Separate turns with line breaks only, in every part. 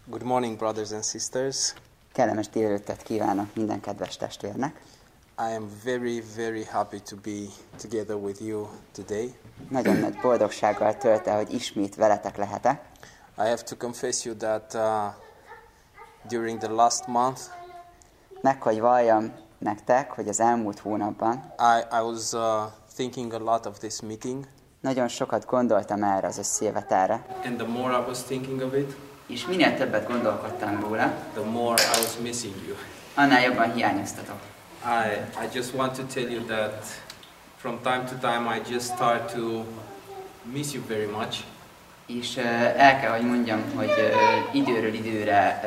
Good morning, brothers and sisters.
Kellemes délelőttet kívánok minden kedves testvérnek.
I am very, very happy to be together with you today.
Nagyon nagy boldogsággal tölt el, hogy ismét veletek lehetek.
I have to confess you that during the last month,
Meg hogy valljam nektek, hogy az elmúlt hónapban
I was thinking a lot of this meeting.
nagyon sokat gondoltam erre az összejövetelre,
And the more I was thinking of it,
és minél többet gondolkodtam róla,
the more I was missing you.
annál jobban hiányoztatok.
I just want to tell you that from time to time I just start to miss you very much.
És el kell, hogy mondjam, hogy időről időre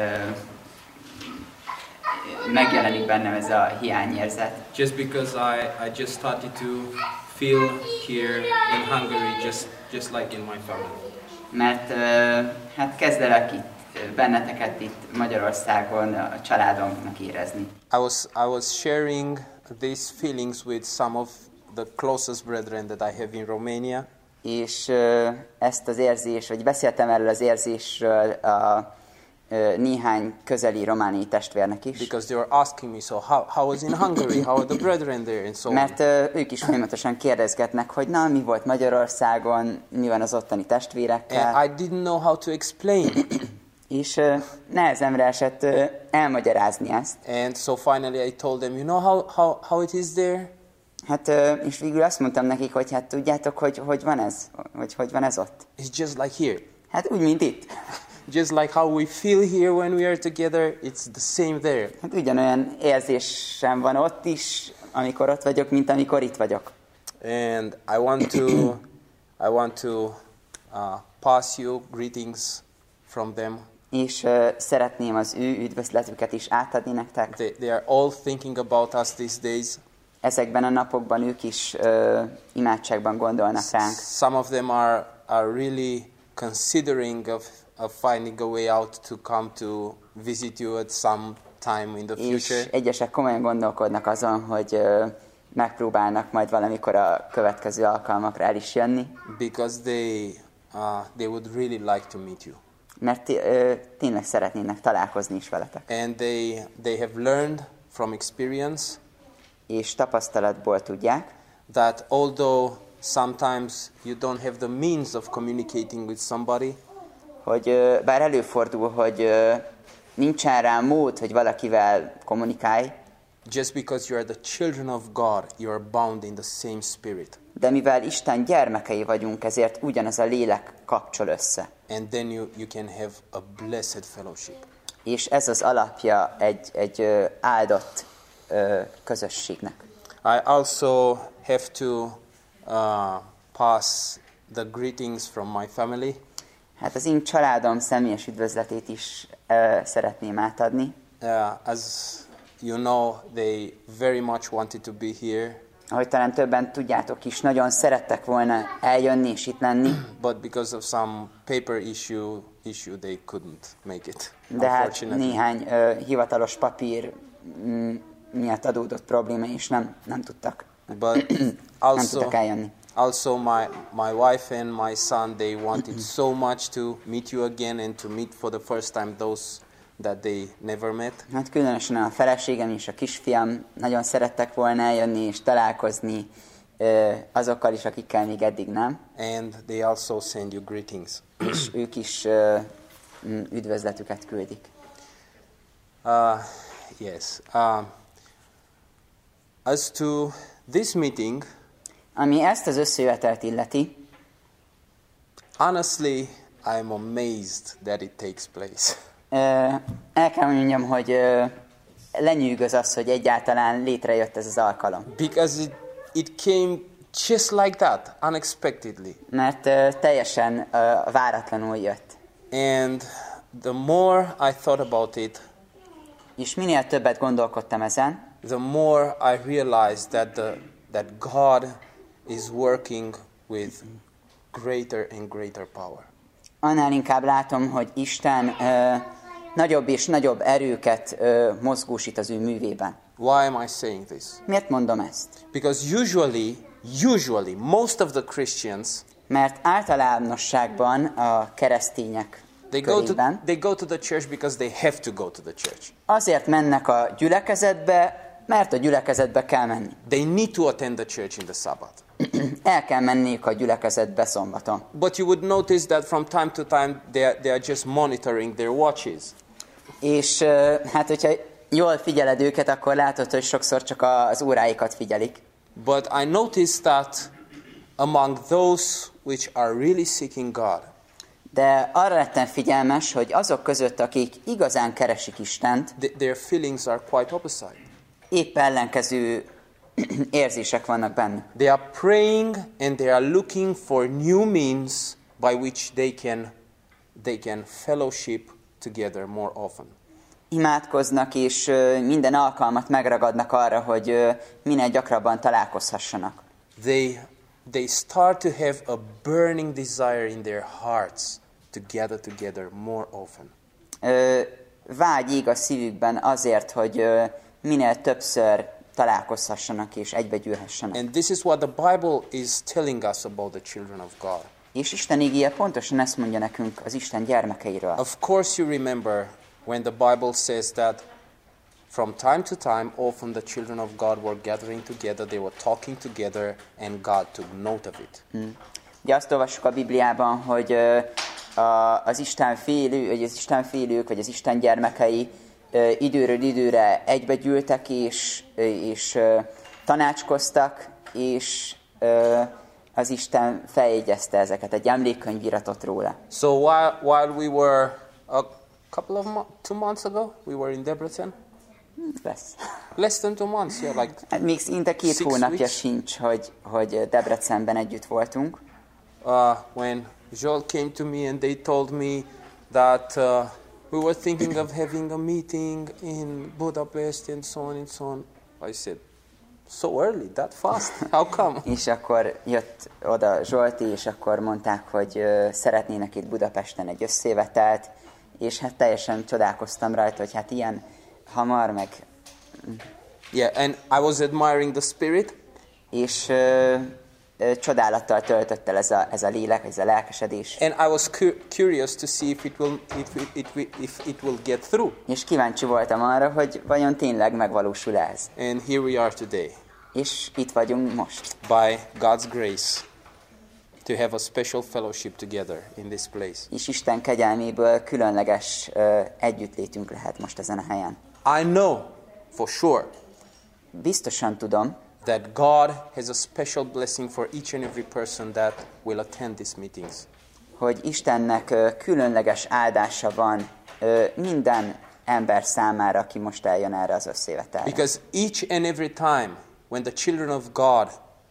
megjelenik bennem ez a hiányérzet.
Just because I just started to feel here in Hungary just like in my family.
Mert hát kezdelek itt benneteket itt Magyarországon a családomnak érezni.
I was sharing these feelings with some of the closest brethren that I have in Romania.
És ezt az érzést, vagy beszéltem erről az érzésről a néhány közeli romániai testvérnek is.
Because they were asking me, so how was in Hungary? How are the brethren there? And so on.
Mert ők is folyamatosan kérdezgetnek, hogy na, mi volt Magyarországon, mi van az ottani testvérekkel.
And I didn't know how to explain.
És nehezemre esett elmagyarázni ezt.
And so finally I told them, you know how it is there?
Hát, és végül azt mondtam nekik, hogy hát tudjátok, hogy van ez? Hogy van ez ott?
It's just like here.
Hát úgy, mint itt.
Just like how we feel here when we are together, it's the same there.
Hát ugyanolyan érzésem van ott is, amikor ott vagyok, mint amikor itt vagyok.
And I want to pass you greetings from them.
És szeretném az ő üdvözletüket is átadni nektek.
They are all thinking about us these days.
Ezekben a napokban ők is imádságban gondolnak ránk.
Some of them are really considering of finding a way out to come to visit you at some time in the future.
És egyesek komolyan gondolkodnak azon, hogy megpróbálnak majd valamikor a következő alkalmakra el is jönni.
Because they would really like to meet you.
Mert tényleg szeretnének találkozni is veletek.
And they have learned from experience
és tapasztalatból tudják,
that although sometimes you don't have the means of communicating with somebody,
hogy bár előfordul, hogy nincsen rá mód, hogy valakivel kommunikálj,
just because you are the children of God, you are bound in the same spirit.
De mivel Isten gyermekei vagyunk, ezért ugyanaz a lélek kapcsol össze.
And then you can have a blessed fellowship.
És ez az alapja egy áldott közösségnek.
I also have to pass the greetings from my family.
Hát az én családom személyes üdvözletét is szeretném átadni.
As you know, they very much wanted to be here.
Ahogy talán többen tudjátok is, nagyon szerettek volna eljönni és itt lenni.
But because of some paper issue they couldn't make it.
De hát néhány hivatalos papír miatt adódott probléma, és nem tudtak.
But
nem tudtak eljönni.
Also my wife and my son, they wanted so much to meet you again and to meet for the first time those that they never met.
Hát különösen a feleségem és a kisfiam nagyon szerettek volna eljönni és találkozni azokkal is, akikkel még eddig nem.
And they also send you greetings.
És ők is üdvözletüket küldik.
Yes. As to this meeting,
ami ezt az összejövetelt illeti,
honestly, I'm amazed that it takes place.
El kell mondjam, hogy lenyűgöz az, hogy egyáltalán létrejött ez az alkalom.
Because it came just like that, unexpectedly.
Mert teljesen váratlanul jött.
And the more I thought about it,
és minél többet gondolkodtam ezen,
the more I realized that God is working with greater and greater power.
Annál inkább látom, hogy Isten nagyobb és nagyobb erőket mozgósít az ő művében.
Why am I saying this?
Miért mondom ezt?
Because usually most of the Christians,
mert általánosságban a keresztények körében.
They go to the church because they have to go to the church.
Azért mennek a gyülekezetbe, mert a gyülekezetbe kell menni.
They need to attend the church in the Sabbath.
El kell menniük a gyülekezetbe szombaton.
But you would notice that from time to time they are just monitoring their watches.
És hát, hogyha jól figyeled őket, akkor látod, hogy sokszor csak az óráikat figyelik.
But I noticed that among those which are really seeking God,
De arra lettem figyelmes, hogy azok között, akik igazán keresik Istent,
their feelings are quite opposite.
épp ellenkező érzések vannak benne.
They are praying and they are looking for new means by which they can fellowship together more often.
Imádkoznak, és minden alkalmat megragadnak arra, hogy minél gyakrabban találkozhassanak.
They start to have a burning desire in their hearts to gather together more often.
Vágy ég a szívükben azért, hogy minél többször találkozhassanak és egybegyűlhessenek.
And this is what the Bible is telling us about the children of God.
És Isten igéje pontosan ezt mondja nekünk az Isten gyermekeiről.
Of course you remember when the Bible says that from time to time often the children of God were gathering together, they were talking together and God took note of it.
Ugye azt olvassuk a Bibliában, hogy az Istenfélők, vagy az Isten gyermekei időről időre egybegyűltek, és tanácskoztak, és az Isten feljegyezte ezeket, egy emlékkönyv iratott róla.
So while we were a couple of 2 months ago, we were in Debrecen. Less than 2 months, yeah, like
hát még szinte 2 hónapja
weeks.
sincs, hogy Debrecenben együtt voltunk.
When Joel came to me and they told me that we were thinking of having a meeting in Budapest and so on and so on, I said, so early, that fast? How come?
És akkor jött oda Zsolti, és akkor mondták, hogy szeretnének itt Budapesten egy összejövetelt, és hát teljesen csodálkoztam rajta, hogy hát ilyen hamar, meg...
Yeah, and I was admiring the spirit.
És csodálattal töltött el ez a lélek, ez a lelkesedés.
And I was curious to see if it will get through.
És kíváncsi voltam arra, hogy vajon tényleg megvalósul ez.
And here we are today.
És itt vagyunk most.
By God's grace, to have a special fellowship together in this place.
És Isten kegyelméből különleges együttlétünk lehet most ezen a helyen.
I know for sure
Biztosan tudom,
that God has a special blessing for each and every person that will attend these meetings.
hogy Istennek különleges áldása van minden ember számára, aki most eljön erre az összejövetelre.
Because each and every time when the children of God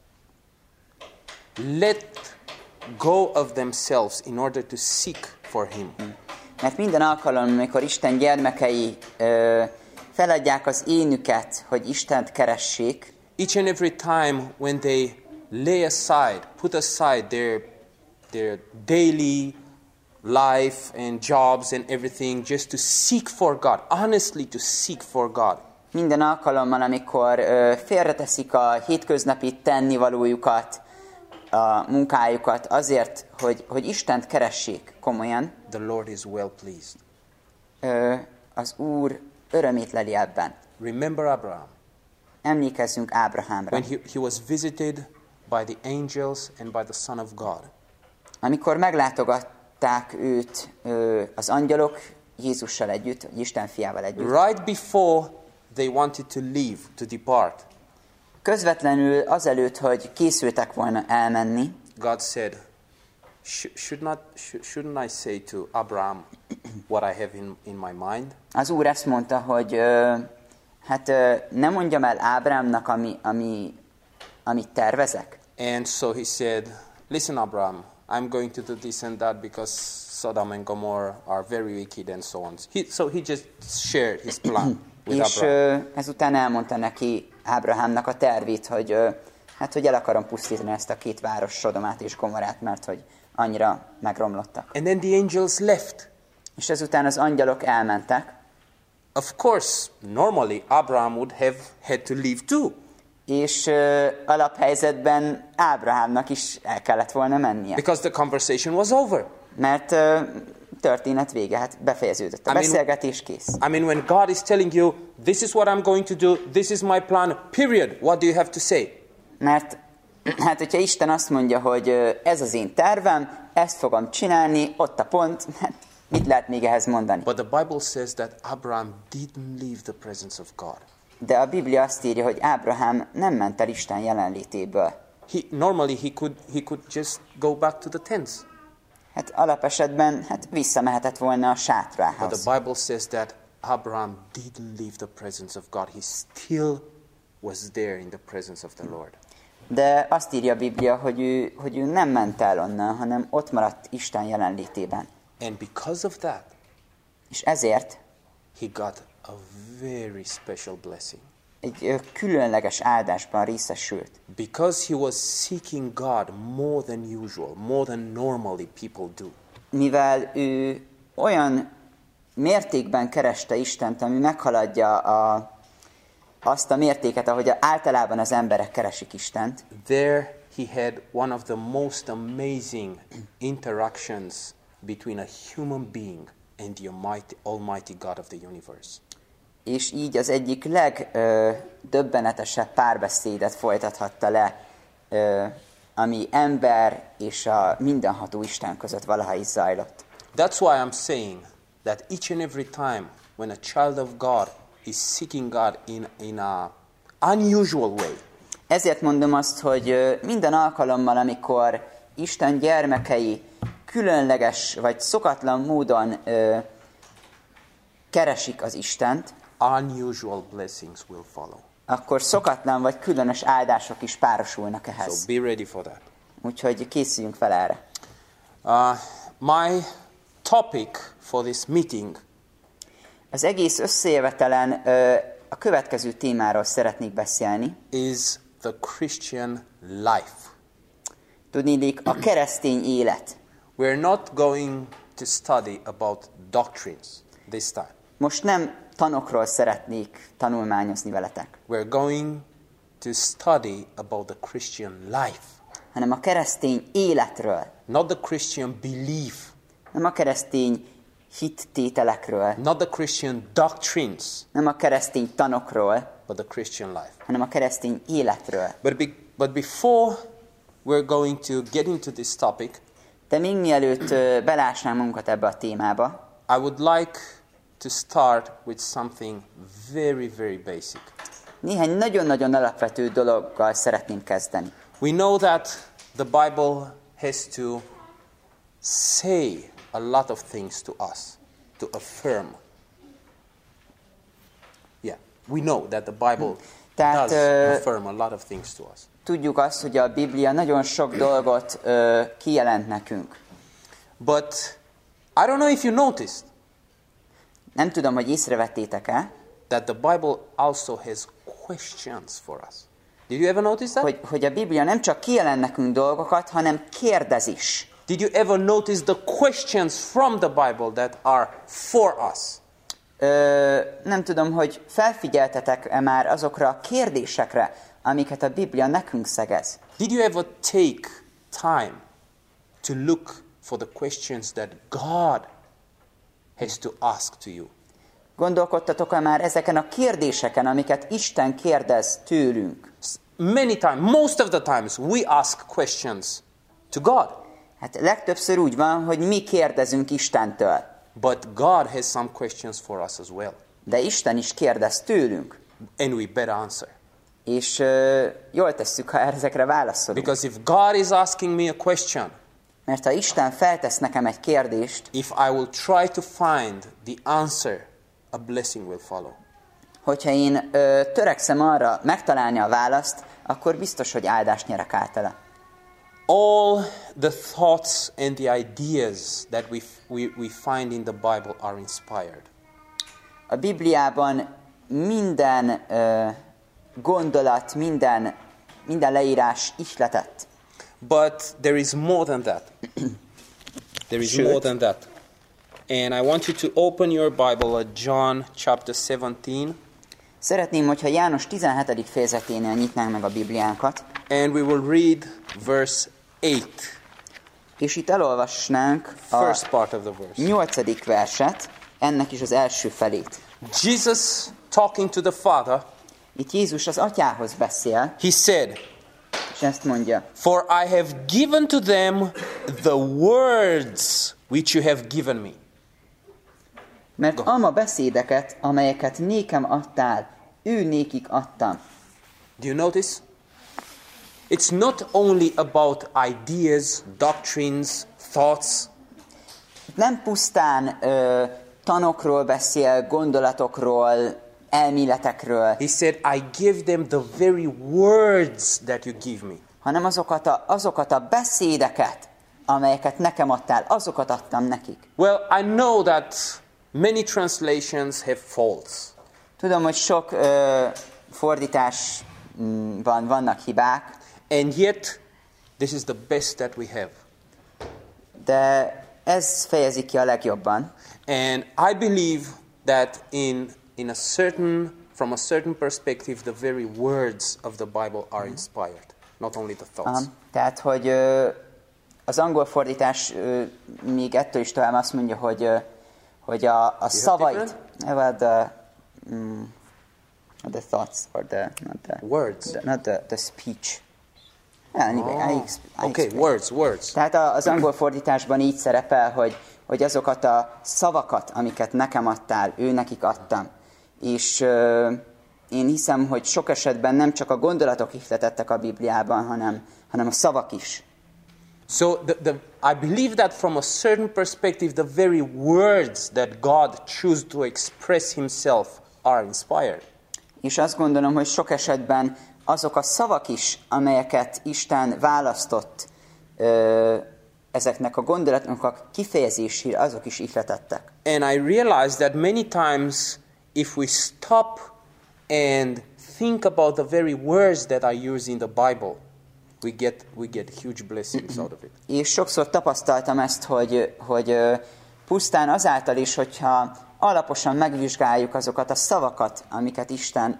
let go of themselves in order to seek for Him,
Mert minden alkalommal, amikor Isten gyermekei feladják az énüket, hogy Istent keressék,
each and every time when they lay aside, put aside their daily life and jobs and everything just to seek for God, honestly to seek for God.
Minden alkalommal, amikor félreteszik a hétköznapi tennivalójukat, a munkájukat azért, hogy Istent keressék komolyan,
The Lord is well pleased.
Az Úr örömét leli ebben.
Remember Abraham.
Emlékezzünk Ábrahámra.
When he was visited by the angels and by the Son of God.
Amikor meglátogatták őt az angyalok Jézussal együtt, Isten fiával együtt.
Right before they wanted to leave, to depart,
Közvetlenül azelőtt, hogy készültek volna elmenni,
God said, shouldn't I say to Abraham what I have in my mind?
az Úr ezt mondta, hogy ne mondjam el Ábrámnak, amit tervezek.
And so he said, listen Abraham, I'm going to do this and that because Sodom and Gomorrah are very wicked and so on. So he just shared his plan with
És
Abraham.
ezután elmondta neki Ábrahámnak a tervét, hogy el akarom pusztítani ezt a 2 város, Sodomát és Gomorrát, mert hogy annyira megromlottak.
And then the angels left.
És ezután az angyalok elmentek,
Of course, normally Abraham would have had to leave too.
és alaphelyzetben Ábrahámnak is el kellett volna mennie.
Because the conversation was over.
Mert történet vége, hát befejeződött a beszélgetés, kész.
I mean, when God is telling you, this is what I'm going to do, this is my plan, period, what do you have to say?
Mert hát, hogyha Isten azt mondja, hogy ez az én tervem, ezt fogom csinálni, ott a pont, hát mit lehet még ehhez mondani?
But the Bible says that Abraham didn't leave the presence of God.
De a Biblia azt írja, hogy Ábrahám nem ment el Isten jelenlétéből.
Normally he could just go back to the tents.
Hát alapesetben visszamehetett volna a
But
sátrához.
the Bible says that Abraham didn't leave the presence of God. He still was there in the presence of the Lord.
De azt írja a Biblia, hogy ő nem ment el onnan, hanem ott maradt Isten jelenlétében.
And because of that,
És ezért
he got a very special blessing.
egy különleges áldásban részesült.
Because he was seeking God more than usual, more than normally people do.
Mivel ő olyan mértékben kereste Istent, ami meghaladja azt a mértéket, ahogy általában az emberek keresik Istent.
There he had one of the most amazing interactions between a human being and the Almighty God of the universe.
És így az egyik legdöbbenetesebb párbeszédet folytathatta le, ami ember és a mindenható Isten között valaha is zajlott.
That's why I'm saying that each and every time when a child of God is seeking God in a unusual way,
ezért mondom azt, hogy minden alkalommal, amikor Isten gyermekei különleges vagy szokatlan módon keresik az Istent,
unusual blessings will follow.
akkor szokatlan vagy különös áldások is párosulnak ehhez.
So be ready for that.
Úgyhogy készüljünk fel erre.
My topic for this meeting
Az egész összejövetelen a következő témáról szeretnék beszélni.
is the Christian life.
Tudniillik, a keresztény élet.
We're not going to study about doctrines this time.
Most nem tanokról szeretnék tanulmányozni veletek,
We're going to study about the Christian life,
hanem a keresztény életről,
not the Christian belief,
nem a keresztény hittételekről,
not the Christian doctrines,
nem a keresztény tanokról,
but the Christian life.
hanem a keresztény életről.
But before we're going to get into this topic,
De még mielőtt belásnám magunkat ebbe a témába,
I would like to start with something very, very basic.
néhány nagyon-nagyon alapvető dologgal szeretném kezdeni.
We know that the Bible has to say a lot of things to us, to affirm. Yeah, we know that the Bible
Tehát,
does affirm a lot of things to us.
Tudjuk azt, hogy a Biblia nagyon sok dolgot kijelent nekünk.
But I don't know if you noticed
Nem tudom, hogy észrevettétek-e,
that the Bible also has questions for us. Did you ever notice that?
hogy a Biblia nem csak kijelent nekünk dolgokat, hanem kérdez is.
Did you ever notice the questions from the Bible that are for us?
Nem tudom, hogy felfigyeltetek-e már azokra a kérdésekre, amiket a Biblia nekünk szegez.
Did you ever take time to look for the questions that God has to ask to you?
Gondolkodtatok-e már ezeken a kérdéseken, amiket Isten kérdez tőlünk?
Many times, most of the times, we ask questions to God.
Hát legtöbbször úgy van, hogy mi kérdezünk Istentől,
But God has some questions for us as well.
de Isten is kérdez tőlünk.
And we better answer.
És jól tesszük, ha ezekre válaszolunk.
Because if God is asking me a question,
Mert ha Isten feltesz nekem egy kérdést,
if I will try to find the answer, a blessing will follow.
hogyha én törekszem arra megtalálni a választ, akkor biztos, hogy áldást nyerek általa.
All the thoughts and the ideas that we find in the Bible are inspired.
A Bibliában minden gondolat, minden leírás ihletett.
But there is more than that. There is more than that. And I want you to open your Bible at John chapter 17.
Szeretném, hogyha János 17. fejezeténél nyitnánk meg a Bibliánkat,
And we will read verse 8.
És itt elolvasnánk a
first part of the verse.
8. verset, ennek is az első felét.
Jesus talking to the Father,
Itt Jézus az atyához beszél,
he said,
és ezt mondja,
"For I have given to them the words which you have given me."
mert ama beszédeket, amelyeket nékem adtál, ő nékik adtam.
Do you notice? It's not only about ideas, doctrines, thoughts.
Nem pusztán tanokról beszél, gondolatokról, elméletekről,
He said, I give them the very words that you give me.
hanem azokat a beszédeket, amelyeket nekem adtál, azokat adtam nekik.
Well, I know that many translations have faults.
Tudom, hogy sok fordításban vannak hibák,
And yet, this is the best that we have.
de ez fejezi ki a legjobban.
And I believe that from a certain perspective, the very words of the Bible are inspired, not only the thoughts.
Tehát, hogy az angol fordítás még ettől is tovább azt mondja, hogy a szavait, the thoughts, or not the
Words.
not the speech. Anyway,
Okay, words.
Tehát az angol fordításban így szerepel, hogy azokat a szavakat, amiket nekem adtál, ő nekik adtam. És én hiszem, hogy sok esetben nem csak a gondolatok ihletettek a Bibliában, hanem a szavak is.
So I believe that from a certain perspective, the very words that God chose to express himself are inspired.
És azt gondolom, hogy sok esetben azok a szavak is, amelyeket Isten választott ezeknek a gondolatoknak a kifejezésére, azok is ihletettek.
And I realize that many times if we stop and think about the very words that are used in the Bible, we get huge blessings out of it.
És sokszor tapasztaltam ezt, hogy pusztán azáltal is, hogyha alaposan megvizsgáljuk azokat a szavakat, amiket Isten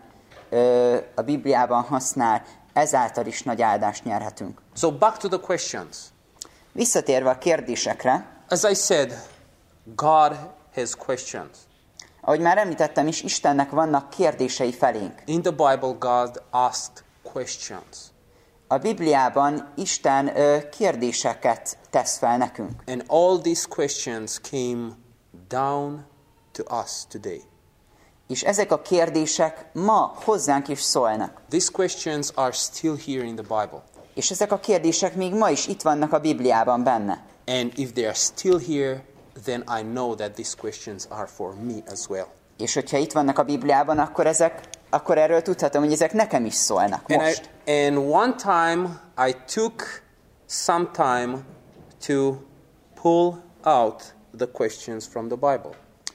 a Bibliában használ, ezáltal is nagy áldást nyerhetünk.
So back to the questions.
Visszatérve a kérdésekre,
As I said, God has questions.
ahogy már említettem is, Istennek vannak kérdései felénk.
In the Bible, God asked questions.
A Bibliában Isten kérdéseket tesz fel nekünk.
And all these questions came down to us today.
És ezek a kérdések ma hozzánk is szólnak.
These questions are still here in the Bible.
És ezek a kérdések még ma is itt vannak a Bibliában benne.
And if they are still here, then I know that these questions are for me as well.
És hogyha itt vannak a Bibliában, akkor erről tudhatom, hogy ezek nekem is szólnak most.
And one time I took some time to pull out the questions from the Bible.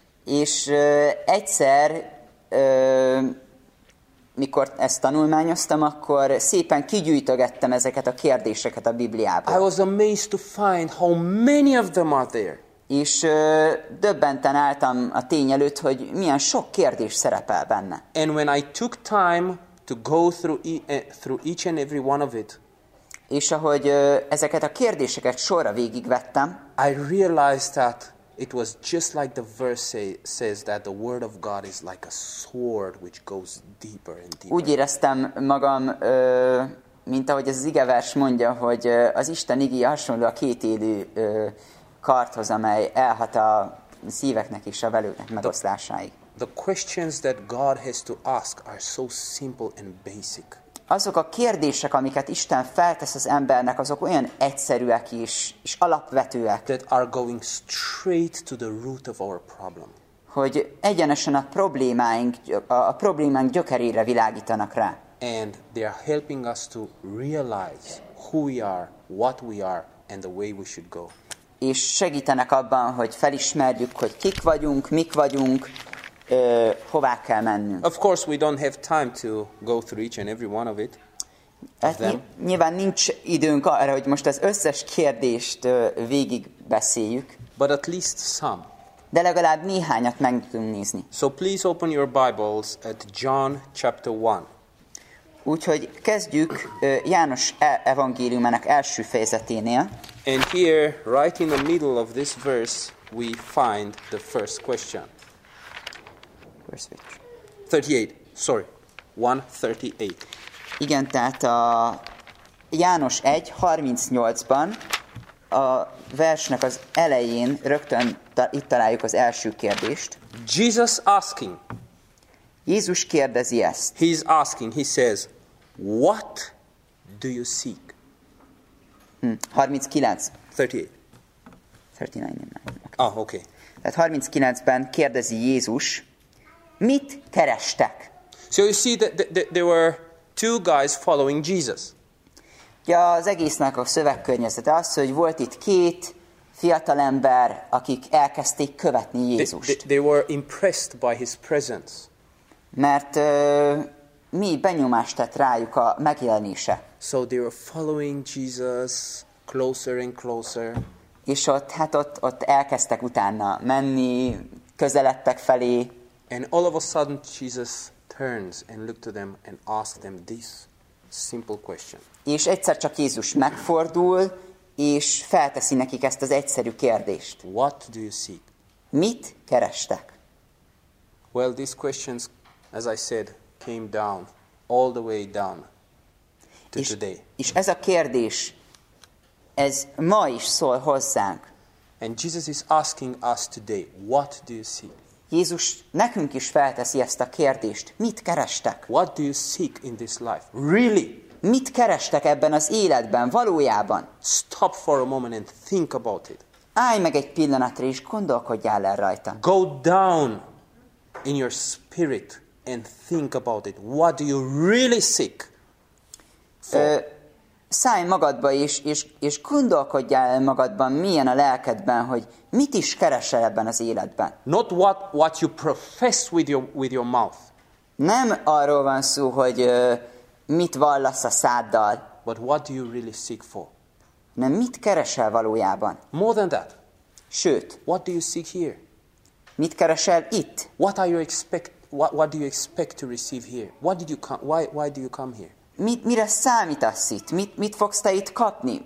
És egyszer, mikor ezt tanulmányoztam, akkor szépen kigyűjtögettem ezeket a kérdéseket a Bibliából.
I was amazed to find how many of them are there.
És döbbenten álltam a tény előtt, hogy milyen sok kérdés szerepel benne.
And when I took time to go through each and every one of it,
És ahogy ezeket a kérdéseket sorra végigvettem,
I realized that it was just like the verse says that the word of God is like a sword which goes deeper and deeper.
úgy éreztem magam, mint ahogy ez az igevers mondja, hogy az Isten igéje hasonló a kétélű kardhoz, amely elhat a szíveknek és a velőknek megoszlásáig.
The questions that God has to ask are so simple and basic.
Azok a kérdések, amiket Isten feltesz az embernek, azok olyan egyszerűek és alapvetőek,
That are going straight to the root of our problem.
hogy egyenesen a problémánk gyökerére világítanak rá.
And they are helping us to realize who we are, what we are, and the way we should go.
És segítenek abban, hogy felismerjük, hogy kik vagyunk, mik vagyunk, hová kell mennünk.
Of course, we don't have time to go through each and every one of it.
Hát nyilván nincs időnk arra, hogy most az összes kérdést végig beszéljük,
But at least some.
de legalább néhányat meg tudunk nézni.
So please open your Bibles at John chapter 1.
Úgyhogy kezdjük János evangéliumának első fejezeténél.
And here, right in the middle of this verse, we find the first question.
Verse which?
38, sorry. 1:38.
Igen, tehát a János 1:38-ban a versnek az elején rögtön itt találjuk az első kérdést.
Jesus asking.
Jézus kérdezi ezt.
He's asking, he says, what do you seek?
39.
38.
39.
Oh, okay.
Tehát 39-ben kérdezi Jézus, mit kerestek?
So you see that there were two guys following Jesus.
Ja, az egésznek a szövegkörnyezete az, hogy volt itt két fiatalember, akik elkezdték követni Jézust.
They were impressed by his presence.
Mert mi benyomást tett rájuk a megjelenése.
So they were following Jesus closer and closer.
És ott elkezdtek utána menni, közeledtek felé.
And all of a sudden Jesus turns and looked to them and asked them this simple question.
És egyszer csak Jézus megfordul, és felteszi nekik ezt az egyszerű kérdést.
What do you seek?
Mit kerestek?
Well, these questions, as I said, came down, all the way down to today.
És ez a kérdés, ez ma is szól hozzánk.
And Jesus is asking us today, what do you seek?
Jézus nekünk is felteszi ezt a kérdést. Mit kerestek?
What do you seek in this life? Really?
Mit kerestek ebben az életben, valójában?
Stop for a moment and think about it.
Állj meg egy pillanatra, és gondolkodjál el rajta.
Go down in your spirit and think about it. What do you really seek for?
Szállj magadba, és gondolkodjál el magadban, milyen a lelkedben, hogy mit is keresel ebben az életben.
Not what you profess with your mouth.
Nem arról van szó, hogy mit vallasz a száddal.
But what do you really seek for?
Nem, mit keresel valójában?
More than that.
Sőt,
What do you seek here?
mit keresel itt?
What do you expect to receive here? Why do you come here?
Mire számítasz itt? Mit fogsz te itt kapni?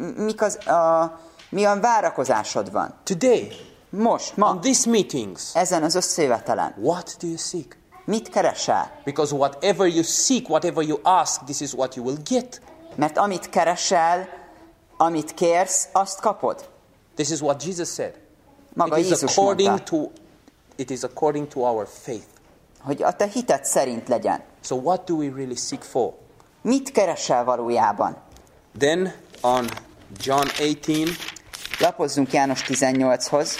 Milyen várakozásod van?
Today,
Most, ma,
on these meetings,
ezen az összejövetelen.
what do you seek?
Mit keresel?
Because whatever you seek, whatever you ask, this is what you will get.
Mert amit keresel, amit kérsz, azt kapod.
This is what Jesus said.
Maga Jézus mondta,
It is according to our faith.
hogy a te hited szerint legyen.
So what do we really seek for?
Mit keresel valójában?
Then on John 18,
Lapozzunk János 18-hoz.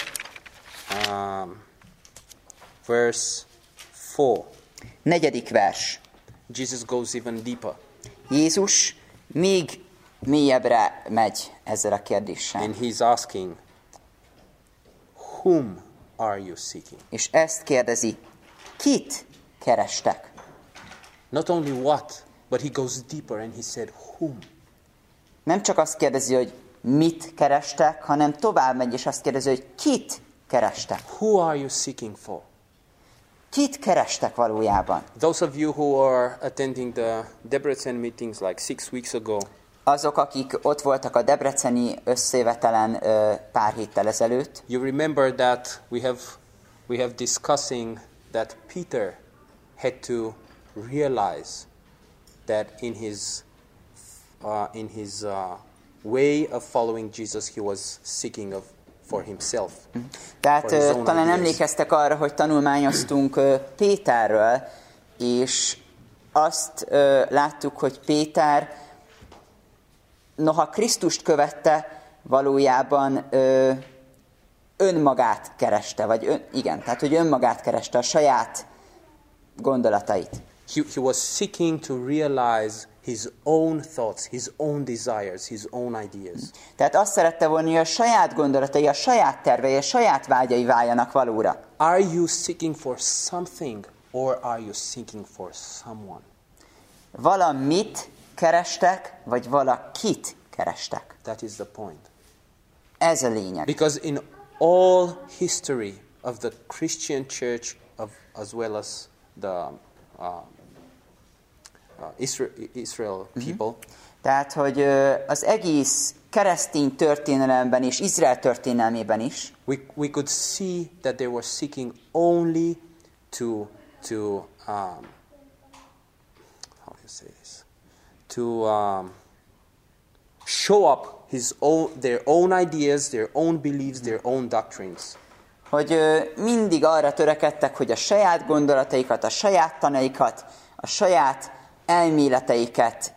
verse 4,
4. vers.
Jesus goes even deeper.
Jézus még mélyebbre megy ezzel a kérdéssel.
And he's asking, whom are you seeking?
És ezt kérdezi, kit kerestek?
Not only what, but he goes deeper and he said, whom?
Nem csak azt kérdezi, hogy mit kerestek, hanem tovább megy, és azt kérdezi, hogy kit kerestek.
Who are you seeking for?
Kit kerestek valójában?
Those of you who are attending the Debrecen meetings like 6 weeks ago,
Azok, akik ott voltak a debreceni összejövetelen pár héttel ezelőtt,
you remember that we have discussing that Peter had to realize that in his way of following Jesus, he was seeking for himself.
Tehát
for his own
talán
ideas.
emlékeztek arra, hogy tanulmányoztunk Péterről, és azt láttuk, hogy Péter, noha Krisztust követte, valójában önmagát kereste, tehát hogy önmagát kereste, a saját gondolatait.
He was seeking to realize his own thoughts, his own desires, his own ideas.
Tehát azt szerette volna, hogy a saját gondolatai, a saját tervei, a saját vágyai váljanak valóra.
Are you seeking for something or are you seeking for someone?
Valamit kerestek, vagy valakit kerestek.
That is the point.
Ez a lényeg.
Because in all history of the Christian church, as well as the Israel people.
Tehát, hogy az egész keresztény történelemben és Izrael történelmében is
We could see that they were seeking only to how do you say this? To show up their own ideas, their own beliefs, their own doctrines.
hogy mindig arra törekedtek, hogy a saját gondolataikat, a saját tanaikat, a saját elméleteiket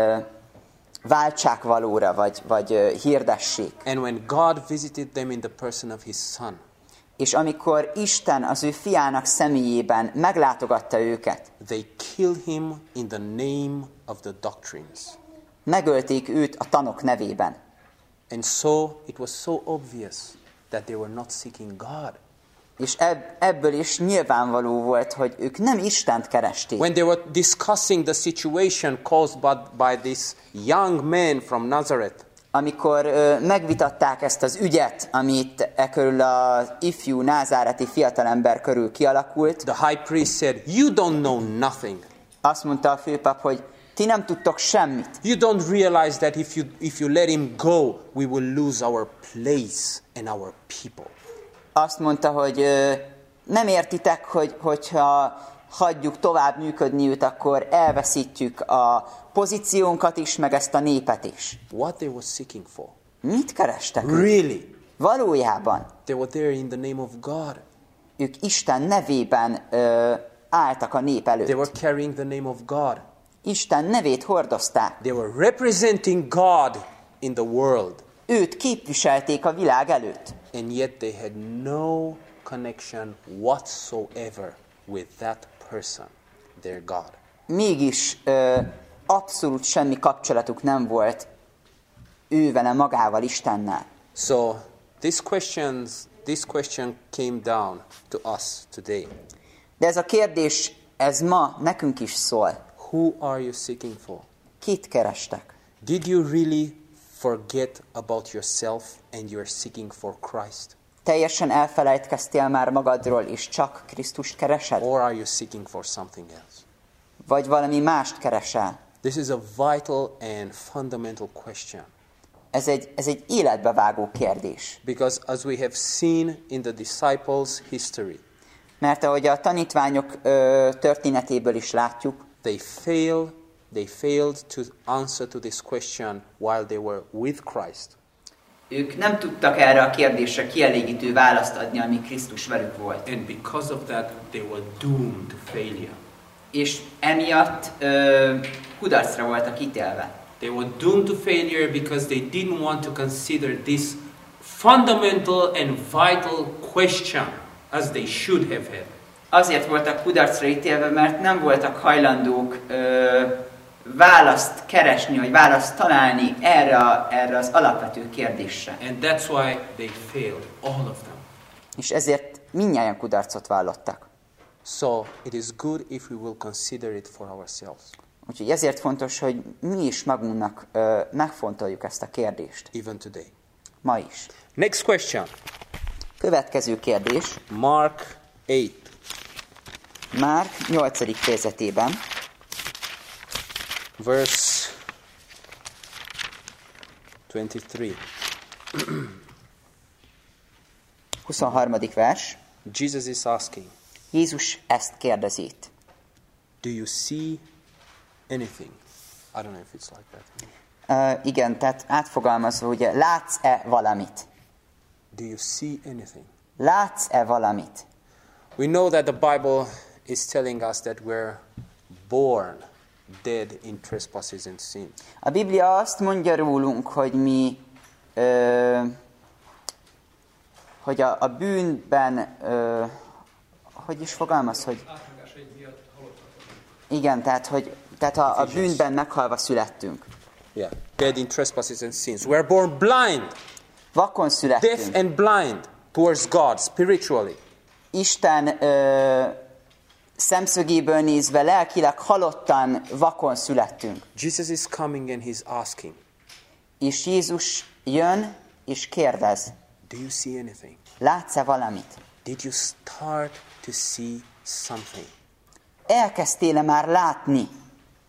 váltsák valóra, vagy hirdessék.
And when God visited them in the person of His Son,
És amikor Isten az ő fiának személyében meglátogatta őket,
they killed Him in the name of the doctrines.
megölték őt a tanok nevében.
And so it was so obvious that they were not seeking God.
És ebből is nyilvánvaló volt, hogy ők nem Istent keresték.
When they were discussing the situation caused by this young man from Nazareth,
Amikor megvitatták ezt az ügyet, amit körül az ifjú názáreti fiatalember körül kialakult,
the high priest said, "You don't know nothing.
azt mondta a főpap, hogy ti nem tudtok semmit.
You don't realize that if you let him go, we will lose our place and our people."
Azt mondta, hogy nem értitek, hogyha hagyjuk tovább működni őt, akkor elveszítjük a pozíciónkat is, meg ezt a népet is.
What they were seeking for.
Mit kerestek ők?
Really?
Valójában
They were there in the name of God.
ők Isten nevében álltak a nép
They were
előtt.
carrying the name of God.
Isten nevét hordozták.
They were representing God in the world.
Őt képviselték a világ előtt.
And yet they had no connection whatsoever with that person, their God.
Mégis abszolút semmi kapcsolatuk nem volt ővele magával, Istennel.
So this question came down to us today.
De ez a kérdés, ez ma nekünk is szól.
Who are you seeking for?
Kit kerestek?
Did you really forget about yourself and you're seeking for Christ?
Teljesen elfelejtkeztél már magadról, és csak Krisztust keresed?
Or are you seeking for something else?
Vagy valami mást keresel?
This is a vital and fundamental question.
Ez egy életbevágó kérdés.
Because as we have seen in the disciples' history,
Mert ahogy a tanítványok történetéből is látjuk,
they failed to answer to this question while they were with Christ.
ők nem tudtak erre a kérdésre kielégítő választ adni, ami Krisztus velük volt.
And because of that, they were doomed to failure.
És emiatt kudarcra voltak ítélve.
They were doomed to failure because they didn't want to consider this fundamental and vital question as they should have had.
Azért voltak kudarcra ítélve, mert nem voltak hajlandók választ keresni, vagy választ találni erre az alapvető kérdésre.
And that's why they failed, all of them.
És ezért mindnyájan kudarcot vallottak.
So it is good if we will consider it for ourselves.
Úgyhogy ezért fontos, hogy mi is magunknak megfontoljuk ezt a kérdést.
Even today.
Ma is.
Next question.
Következő kérdés.
Mark 8.
Márk 8. fejezetében,
Verse 23.
23. vers.
Jesus is asking,
Jézus ezt kérdezi itt.
do you see anything? I don't know if it's like that.
Igen, tehát átfogalmazva, ugye, látsz-e valamit?
Do you see anything?
Látsz-e valamit?
We know that the Bible is telling us that we're born dead in trespasses and sins.
A Biblia azt mondja rólunk, hogy mi, hogy a bűnben, hogy is fogalmaz, hogy... Igen, tehát a bűnben meghalva születtünk.
Yeah, dead in trespasses and sins. We're born blind,
Vakon
deaf
születtünk.
and blind towards God spiritually.
Isten szemszögéből nézve lelkileg halottan vakon születtünk.
Jesus is coming and he's asking,
És Jézus jön és kérdez,
do you see anything?
látsz-e valamit?
Did you start to see something?
Elkezdtél-e már látni?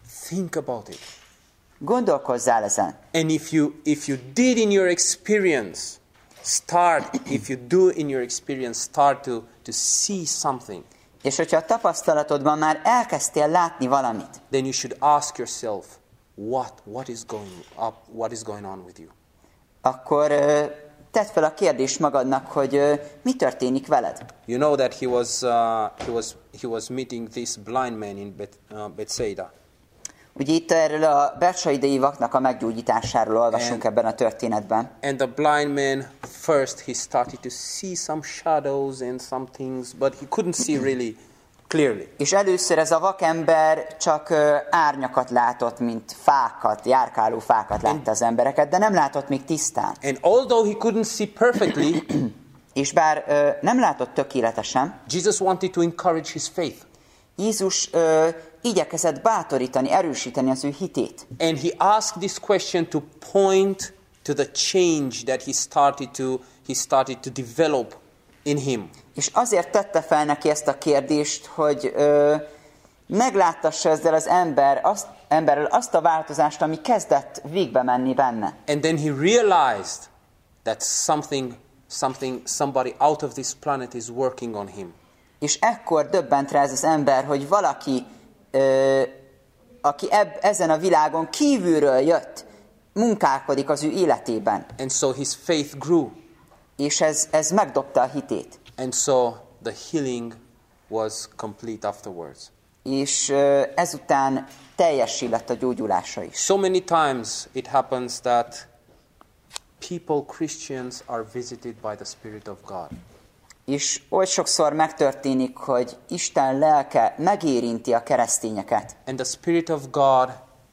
Think about it.
Gondolkozzál ezen.
And if you did in your experience, if you do in your experience, start to see something,
És hogyha a tapasztalatodban már elkezdtél látni valamit,
then you should ask yourself, what is going on with you?
akkor tedd fel a kérdést magadnak, hogy mi történik veled.
You know that he was meeting this blind man in Bethsaida.
Ugye itt erről a betsaidai vaknak a meggyógyításáról olvasunk ebben a történetben.
And the blind man, first he started to see some shadows and some things, but he couldn't see really clearly.
És először ez a vakember csak árnyakat látott, mint fákat, járkáló fákat látta az embereket, de nem látott még tisztán.
And although he couldn't see perfectly,
És bár nem látott tökéletesen,
Jesus wanted to encourage his faith.
Jézus igyekezett bátorítani, erősíteni az ő hitét.
And he asked this question to point to the change that he started to develop in him.
És azért tette fel neki ezt a kérdést, hogy megláttassa ezzel az emberrel azt a változást, ami kezdett végbe menni benne.
And then he realized that somebody out of this planet is working on him.
És ekkor döbbent rá ez az ember, hogy valaki, aki ezen a világon kívülről jött, munkálkodik az ő életében.
And so his faith grew.
És ez megdobta a hitét.
And so the healing was complete afterwards.
És ezután teljessé lett a gyógyulása is.
So many times it happens that Christians are visited by the Spirit of God.
És oly sokszor megtörténik, hogy Isten lelke megérinti a keresztényeket.
And the Spirit of God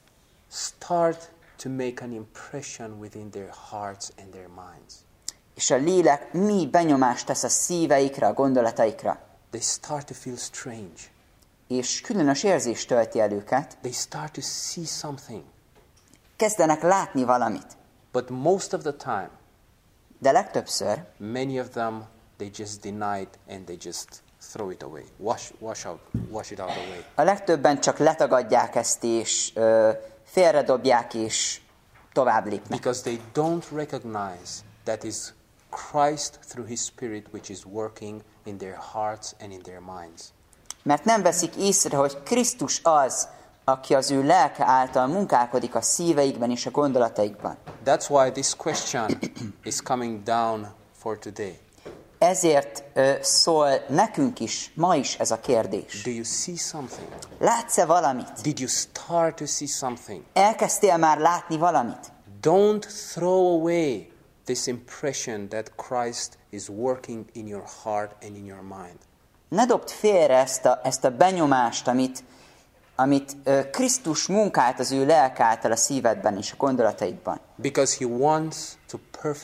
start to make an impression within their hearts and their minds.
És a lélek mi benyomást tesz a szíveikre, a gondolataikra.
They start to feel strange.
És különös érzést tölti el őket.
They start to see something.
Kezdenek látni valamit.
But most of the time,
de legtöbbször,
many of them, they just deny it and they just throw it away. Wash it out away.
A legtöbben csak letagadják ezt, és félredobják, és tovább lépnek.
Because they don't recognize that is Christ through His Spirit which is working in their hearts and in their minds.
Mert nem veszik észre, hogy Krisztus az, aki az ő lelke által munkálkodik a szíveikben és a gondolataikban.
That's why this question is coming down for today.
Ezért szól nekünk is, ma is ez a kérdés.
Do you see something?
Látsz-e valamit?
Did you start to see something?
Elkezdtél már látni valamit?
Don't throw away this impression that Christ is working in your heart and in your mind.
Ne dobd félre ezt a benyomást, amit Krisztus munkált az ő lelke által a szívedben és a gondolataidban.
Because He wants to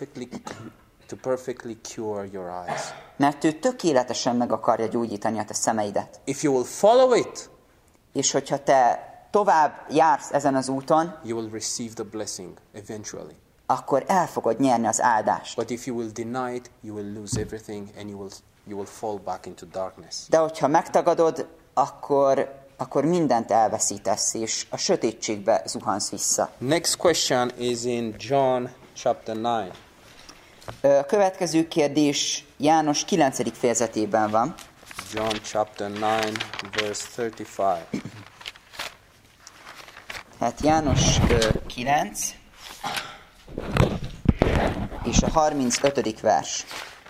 perfectly cure your eyes.
Mert ő tökéletesen meg akarja gyógyítani a te szemeidet.
If you will follow it,
és hogyha te tovább jársz ezen az úton,
you will receive the blessing eventually.
akkor el fogod nyerni az áldást.
But if you will deny it, you will lose everything and you will fall back into darkness.
De hogyha megtagadod, akkor mindent elveszítesz, és a sötétségbe zuhansz vissza.
Next question is in John chapter 9.
A következő kérdés János 9. fejezetében van.
John chapter 9 verse 35.
Hát János 9 és a 35. vers.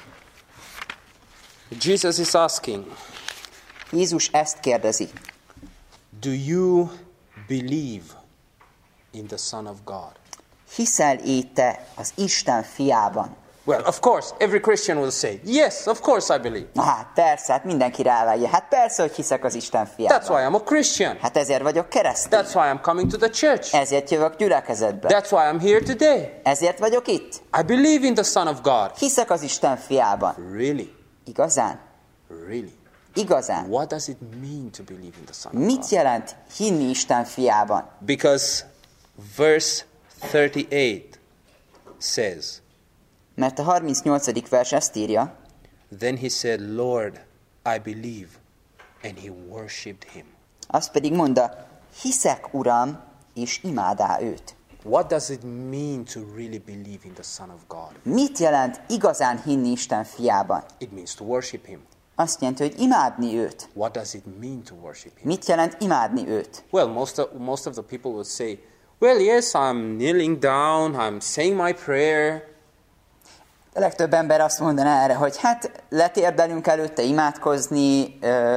Jesus is asking,
Jézus ezt kérdezi.
do you believe in the Son of God?
Hiszel te az Isten fiában?
Well, of course, every Christian will say, yes, of course I believe.
Hát persze, hát mindenki ráválja. Hát persze, hogy hiszek az Isten fiában.
That's why I'm a Christian.
Hát ezért vagyok keresztény.
That's why I'm coming to the church.
Ezért jövök gyülekezetbe.
That's why I'm here today.
Ezért vagyok itt.
I believe in the Son of God.
Hiszek az Isten fiában.
Really?
Igazán?
Really?
Igazán?
What does it mean to believe in the Son of
Mit
God?
jelent hinni Isten fiában?
Because verse 38 says,
Mert a 38. vers ezt írja,
then he said, Lord, I believe, and he worshipped him.
azt pedig mondta, hiszek, Uram, és imádá őt.
What does it mean to really believe in the Son of God?
Mit jelent igazán hinni Isten fiában?
It means to worship him.
Azt jelenti, hogy imádni őt.
What does it mean to worship him?
Mit jelent imádni őt?
Well, most of the people would say, well, yes, I'm kneeling down, I'm saying my prayer.
A legtöbb ember azt mondaná erre, hogy hát letérdelünk előtte imádkozni,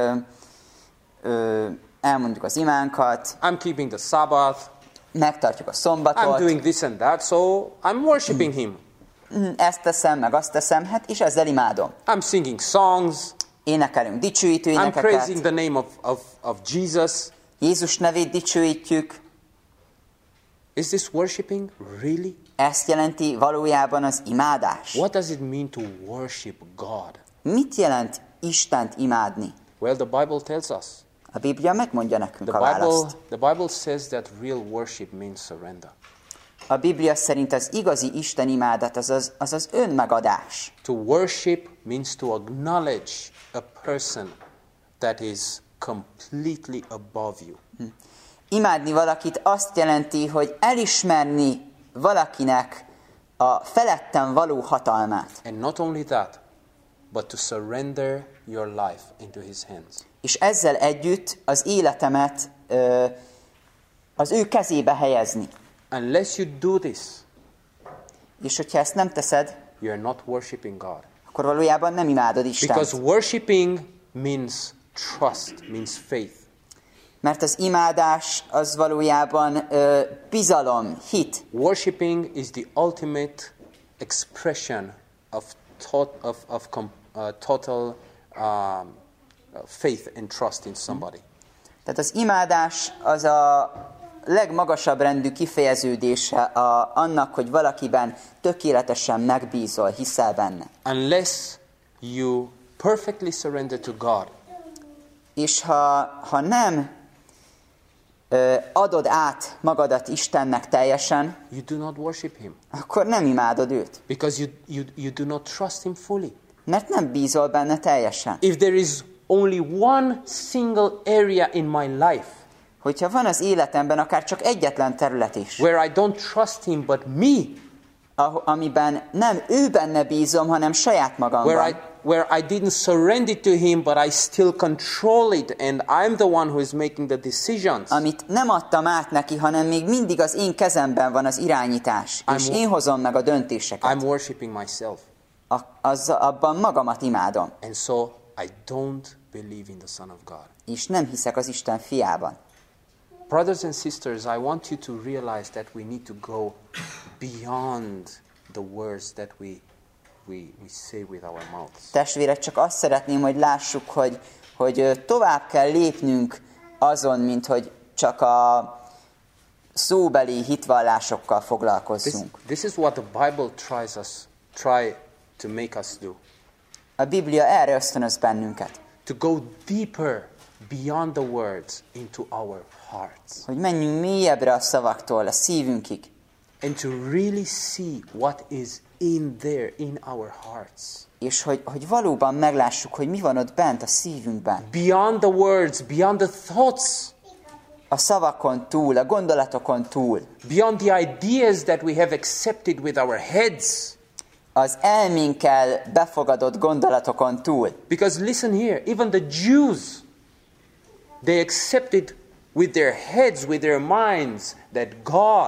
elmondjuk az imánkat,
I'm keeping the Sabbath.
megtartjuk a
I'm
szombatot,
doing this and that, so I'm worshiping him.
ezt teszem, meg azt teszem, hát és ezzel imádom.
I'm singing songs.
Énekelünk dicsőítő
I'm praising
énekeket,
the name of Jesus.
Jézus nevét dicsőítjük.
Is this worshiping really?
Ezt jelenti valójában az imádás.
What does it mean to worship God?
Mit jelent Istent imádni?
Well, the Bible tells us.
A Biblia megmondja nekünk a választ.
The Bible says that real worship means surrender.
A Biblia szerint az igazi Isten imádat az önmegadás.
To worship means to acknowledge a person that is completely above you.
Imádni valakit azt jelenti, hogy elismerni valakinek a felettem való hatalmát.
And not only that, but to surrender your life into his hands.
És ezzel együtt az életemet az ő kezébe helyezni.
Unless you do this,
És hogyha ezt nem teszed,
you are not worshiping God.
akkor valójában nem imádod Istent.
Because worshiping means trust, means faith.
Mert az imádás az valójában bizalom, hit.
Worshiping is the ultimate expression of total faith and trust in somebody.
Tehát az imádás az a legmagasabb rendű kifejeződése annak, hogy valakiben tökéletesen megbízol, hiszel benne.
Unless you perfectly surrender to God,
És ha nem adod át magadat Istennek teljesen,
you do not worship him.
akkor nem imádod őt.
Because you do not trust him fully.
Mert nem bízol benne teljesen.
If there is only one single area in my life
Hogyha van az életemben akár csak egyetlen terület is,
where I don't trust him but me,
amiben nem ő benne bízom, hanem saját magamban,
where I didn't surrender to him but I still control it and I'm the one who is making the decisions.
Amit nem adtam át neki, hanem még mindig az én kezemben van az irányítás, és én hozom meg a döntéseket.
I'm worshiping myself.
Abban magamat imádom,
And so I don't believe in the Son of God.
és nem hiszek az Isten fiában.
Brothers and sisters, I want you to realize that we need to go beyond the words that we say with our mouths.
Testvérek, csak azt szeretném, hogy lássuk, hogy tovább kell lépnünk azon, mint hogy csak a szóbeli hitvallásokkal foglalkozzunk.
This is what the Bible try to make us do.
A Biblia erre ösztönöz bennünket.
To go deeper beyond the words into our hearts.
Hogy menjünk mélyebbre a szavaktól, a szívünkig.
And to really see what is in there, in our hearts.
És hogy valóban meglássuk, hogy mi van ott bent a szívünkben.
Beyond the words, beyond the thoughts.
A szavakon túl, a gondolatokon túl.
Beyond the ideas that we have accepted with our heads.
Az elménkkel befogadott gondolatokon túl.
Because listen here, even the Jews, they accepted with their heads, with their minds, that God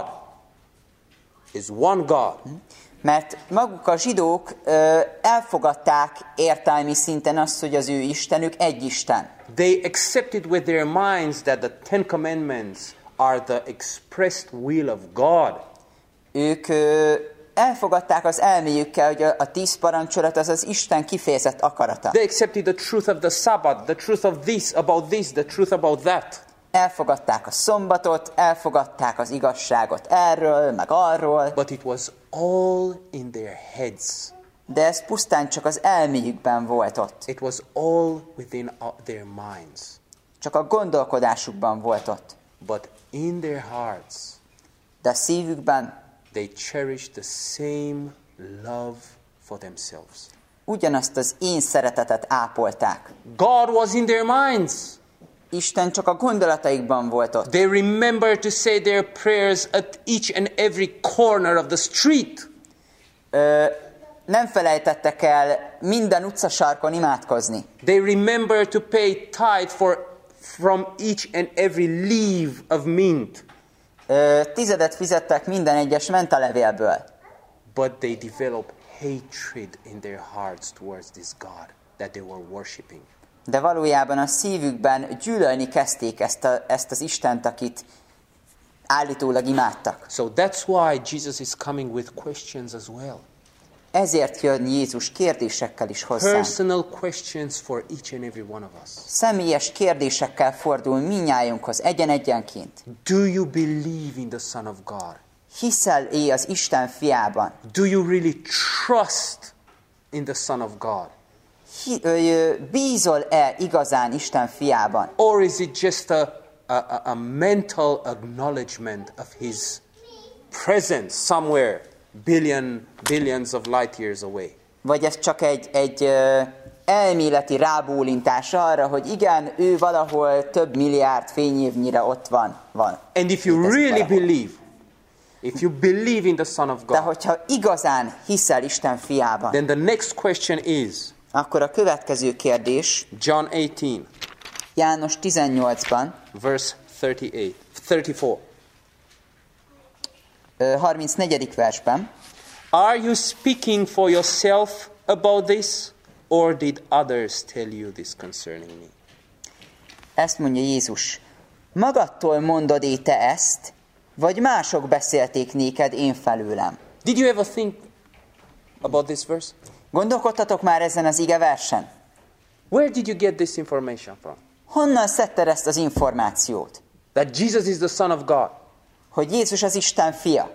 is one God.
Mert maguk a zsidók elfogadták értelmi szinten azt, hogy az ő Istenük egy Isten.
They accepted with their minds that the Ten Commandments are the expressed will of God.
Ők elfogadták az elméjükkel, hogy a 10 parancsolat az az Isten kifejezett akarata.
They accepted the truth of the Sabbath, the truth of this, the truth about that.
Elfogadták a szombatot, elfogadták az igazságot erről, meg arról.
But it was all in their heads.
De ez pusztán csak az elméjükben volt ott.
It was all within their minds.
Csak a gondolkodásukban volt ott.
But in their hearts,
de a szívükben
they cherished the same love for themselves.
Ugyanazt az én szeretetet ápolták.
God was in their minds.
Isten csak a gondolataikban volt ott.
They remembered to say their prayers at each and every corner of the street.
Nem felejtettek el minden utcasarkon imádkozni.
They remembered to pay tithe from each and every leaf of mint.
Tizedet fizettek minden egyes mentalevélből.
But they developed hatred in their hearts towards this God that they were worshiping.
De valójában a szívükben gyűlölni kezdték ezt az Istent, akit állítólag imádtak.
So that's why Jesus is coming with questions as well.
Ezért jön Jézus kérdésekkel is hozzánk.
Personal questions for each and every one of us.
Személyes kérdésekkel fordul mindnyájunkhoz egyen-egyenként.
Do you believe in the Son of God?
Hiszel-e az Isten fiában?
Do you really trust in the Son of God?
Bízol-e igazán Isten fiában?
Or is it just a mental acknowledgement of His presence somewhere billions of light years away?
Vagy ez csak egy elméleti rábólintás arra, hogy igen, ő valahol több milliárd fényévnyire ott van.
And if you really believe, if you believe in the Son of
De
God,
hogyha igazán hiszel Isten fiában,
then the next question is,
akkor a következő kérdés,
John 18,
János 18-ban,
verse 34.
34. versben,
Are you speaking for yourself about this, or did others tell you this concerning me?
ezt mondja Jézus. Magadtól mondod-e te ezt, vagy mások beszélték néked én felőlem?
Did you ever think about this verse?
Gondolkodtatok már ezen az ige versen?
Where did you get this information from?
Honnan szedted ezt az információt?
That Jesus is the Son of God.
Hogy Jézus az Isten fia.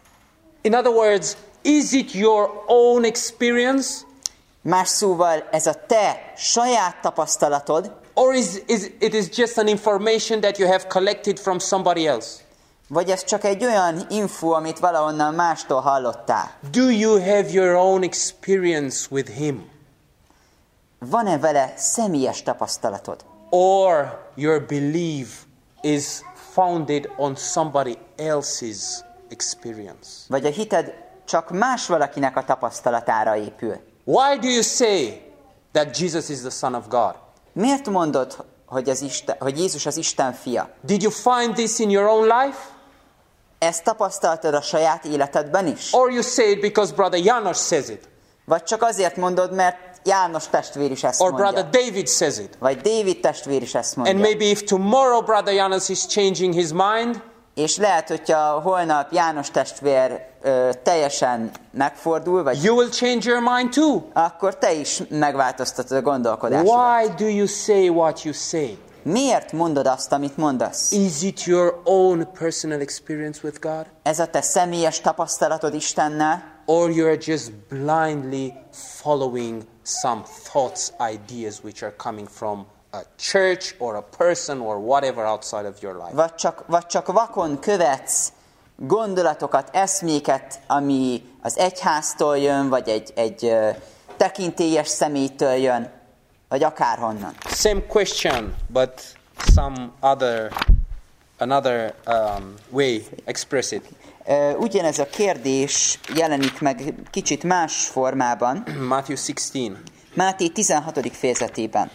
In other words, is it your own experience?
Más szóval ez a te saját tapasztalatod,
Or it is just an information that you have collected from somebody else?
vagy ez csak egy olyan info, amit valahonnan mástól hallottál?
Do you have your own experience with Him?
Van-e vele személyes tapasztalatod?
Or your belief is founded on somebody else's experience?
Vagy a hited csak más valakinek a tapasztalatára épül?
Why do you say that Jesus is the Son of God?
Miért mondod, hogy Jézus az Isten fia?
Did you find this in your own life?
Ezt tapasztaltad a saját életedben is?
Or you say it because Brother Janos says it?
Vagy csak azért mondod, mert János testvér is ezt
Or
mondja?
Brother David says it?
Vagy David testvér is ezt
And
mondja?
maybe if tomorrow Brother Janos is changing his mind,
És lehet, hogyha holnap János testvér teljesen megfordul, vagy
you will change your mind too.
akkor te is megváltoztatod a gondolkodásodat.
Why do you say what you say?
Miért mondod azt, amit mondasz?
Is it your own personal experience with God?
Ez a te személyes tapasztalatod Istennel?
Or you're just blindly following some thoughts, ideas which are coming from a church or a person or whatever outside of your life?
Vagy csak vakon követsz gondolatokat, eszméket, ami az egyháztól jön, vagy egy tekintélyes személytől jön, vagy akárhonnan.
Same question, but another way express it.
Ugyanez a kérdés jelenik meg kicsit más formában.
Matthew 16.
Máté 16. fejezetében.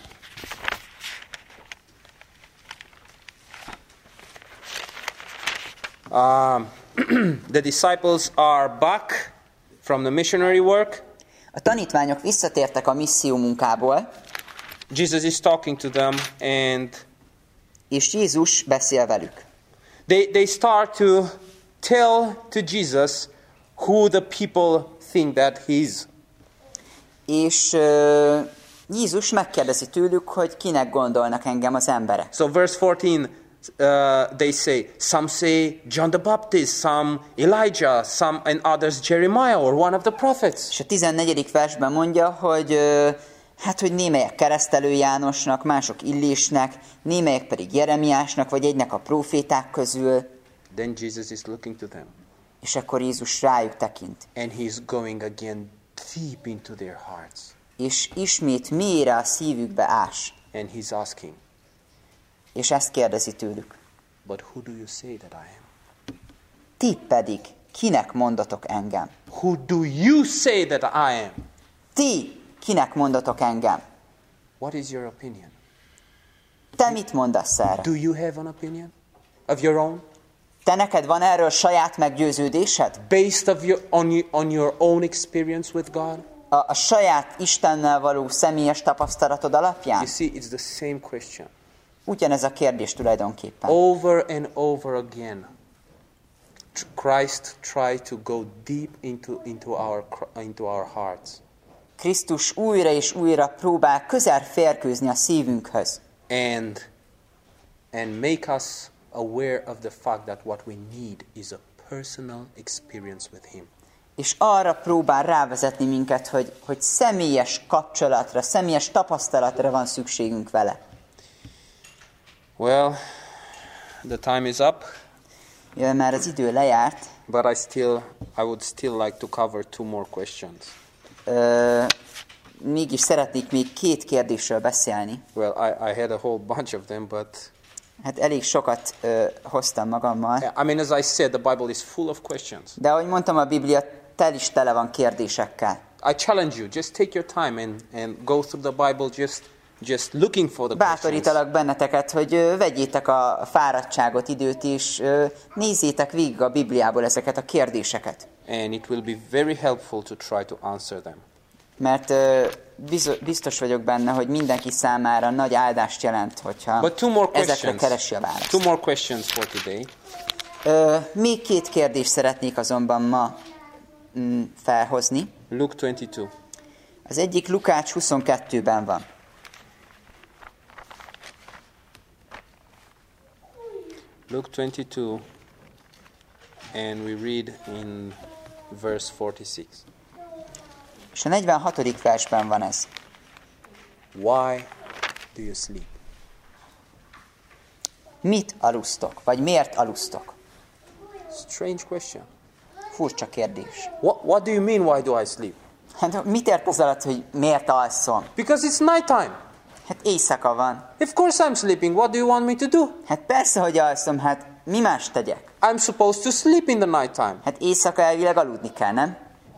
The disciples are back from the missionary work.
A tanítványok visszatértek a misszió munkából,
Jesus is talking to them, and
és Jézus beszél velük.
they start to tell to Jesus who the people think that he is.
És Jézus megkérdezi tőlük, hogy kinek gondolnak engem az emberek.
So verse 14, they say, some say John the Baptist, some Elijah, some and others Jeremiah or one of the prophets.
És a 14. versben mondja, hogy hogy némelyek Keresztelő Jánosnak, mások Illésnek, némelyek pedig Jeremiásnak, vagy egynek a próféták közül.
Then Jesus is looking to them.
És akkor Jézus rájuk tekint.
And he's going again deep into their hearts.
És ismét mélyre a szívükbe ás.
And he's asking,
És ezt kérdezi tőlük.
But who do you say that I am?
Ti pedig kinek mondatok engem?
Who do you say that I am?
Ti kinek mondatok engem?
What is your opinion?
Te mit mondasz erre?
Do you have an opinion of your own?
Te neked van erről saját meggyőződésed?
Based on your own experience with God?
A saját Istennel való személyes tapasztalatod alapján?
You see, it's the same question.
Ugyanez a kérdés tulajdonképpen.
Over and over again, Christ tried to go deep into our hearts.
Krisztus újra és újra próbál közel férkőzni a szívünkhöz.
And make us aware of the fact that what we need is a personal experience with Him.
És arra próbál rávezetni minket, hogy személyes kapcsolatra, személyes tapasztalatra van szükségünk vele.
Well, the time is up.
Jön már az idő lejárt.
But I would still like to cover 2 more questions.
Mégis szeretnék még 2 kérdésről beszélni.
Well, I had a whole bunch of them, but
hát elég sokat hoztam magammal.
I mean, as I said, the Bible is full of questions.
De ahogy mondtam, a Biblia tele van kérdésekkel.
I challenge you, just take your time and go through the Bible just looking for the questions.
Bátorítalak benneteket, hogy vegyétek a fáradtságot, időt, és nézzétek végig a Bibliából ezeket a kérdéseket.
And it will be very helpful to try to answer them.
Mert biztos vagyok benne, hogy mindenki számára nagy áldást jelent, hogyha ezekre keresi a választ.
2 more questions for today.
Még 2 kérdést szeretnék azonban ma felhozni.
Luke 22.
Az egyik Lukács 22-ben van.
Luke 22, and we read in verse 46.
És a 46. versben van ez.
Why do you sleep?
Mit alusztok? Vagy miért alusztok?
Strange question.
Furcsa kérdés.
What do you mean, why do I sleep?
Hát mit ért az alatt, hogy miért alszom?
Because it's nighttime.
Hát éjszaka van.
Of course I'm sleeping. What do you want me to do?
Hát persze, hogy alszom, hát mi más tegyek?
I'm supposed to sleep in the nighttime.
Hát éjszaka elvileg aludni kell, nem?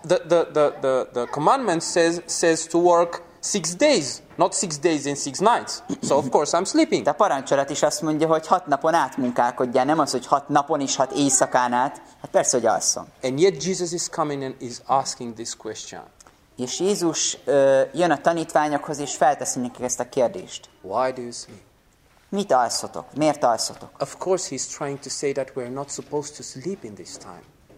The commandment says to work 6 days, not 6 days and 6 nights. So of course I'm sleeping.
De a parancsolat is azt mondja, hogy 6 napon át munkálkodjál, nem az, hogy 6 napon és 6 éjszakán át. Hát persze, hogy alszom.
And yet Jesus is coming and is asking this question.
És Jézus jön a tanítványokhoz, és felteszi nekik ezt a kérdést.
Why do you sleep?
Mit alszotok? Miért alszotok?
Of course he's trying to say that we're not supposed to sleep in this time.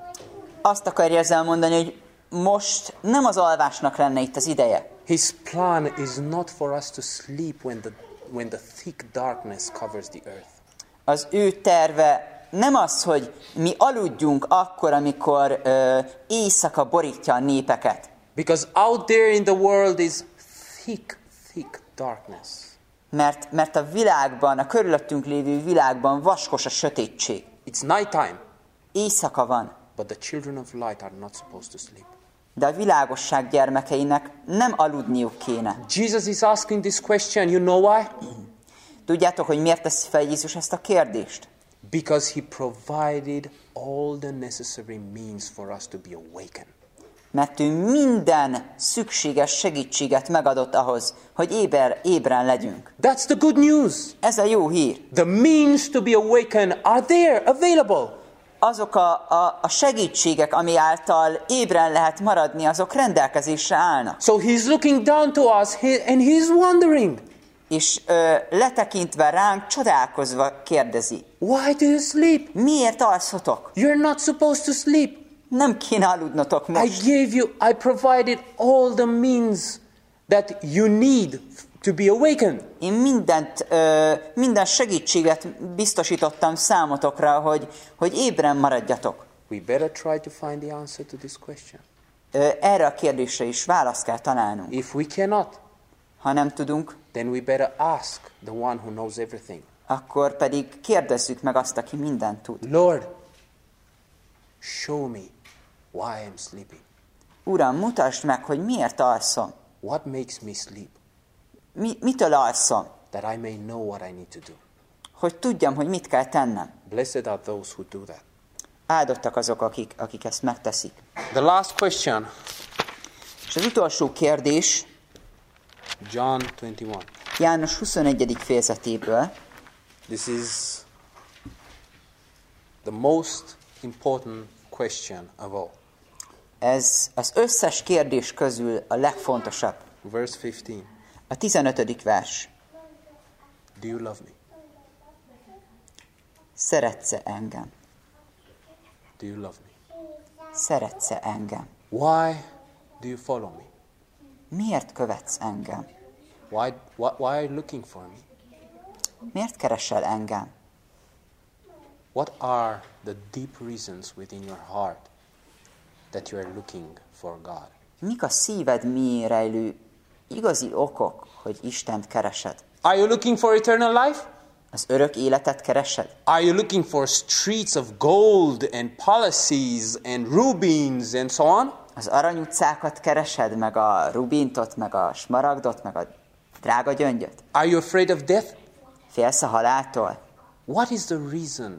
Azt akarja ezzel mondani, hogy most nem az alvásnak lenne itt az ideje.
His plan is not for us to sleep when the thick darkness covers the earth.
Az ő terve nem az, hogy mi aludjunk akkor, amikor éjszaka borítja a népeket.
Because out there in the world is thick darkness.
Mert a világban, a körülöttünk lévő világban vaskos a sötétség.
It's nighttime.
Éjszaka van.
But the children of light are not supposed to sleep.
De a világosság gyermekeinek nem aludniuk kéne.
Jesus is asking this question, you know why?
Tudjátok, hogy miért teszi fel Jézus ezt a kérdést?
Because he provided all the necessary means for us to be awakened.
Mert ő minden szükséges segítséget megadott ahhoz, hogy ébren legyünk.
That's the good news.
Ez a jó hír.
The means to be awakened are there, available.
Azok a segítségek, ami által ébren lehet maradni, azok rendelkezésre állnak.
So he's looking down to us and he's wondering.
És letekintve ránk, csodálkozva kérdezi.
Why do you sleep?
Miért alszotok?
You're not supposed to sleep.
Nem kéne aludnotok most.
I provided all the means that you need to be awakened.
Én minden segítséget biztosítottam számotokra, hogy ébren maradjatok.
We better try to find the answer to this question.
Erre a kérdésre is választ kell találnunk.
If we cannot,
ha nem tudunk,
then we better ask the one who knows everything.
Akkor pedig kérdezzük meg azt, aki mindent tud.
Lord, show me why I'm sleeping.
Uram, mutasd meg, hogy miért alszom.
What makes me sleep?
Mitől alszom?
That I may know what I need to do.
hogy tudjam, hogy mit kell tennem.
Blessed are those who do that.
Áldottak azok, akik ezt megteszik.
The last question,
És az utolsó kérdés
John 21.
János 21. fejezetéből.
This is the most important question of all.
Ez az összes kérdés közül a legfontosabb.
Verse 15.
A 15. vers.
Do you love me?
Szeretsz-e engem?
Do you love me?
Szeretsz-e engem?
Why do you follow me?
Miért követsz engem?
Why are you looking for me?
Miért keresel engem?
What are the deep reasons within your heart that you are looking for God?
Mik a szíved mélyén rejlő igazi okok, hogy Istent keresed?
Are you looking for eternal life?
Az örök életet keresed?
Are you looking for streets of gold and palaces and rubins and so on?
Az arany utcákat keresed, meg a rubintot, meg a smaragdot, meg a drága gyöngyöt?
Are you afraid of death?
Félsz a haláltól?
What is the reason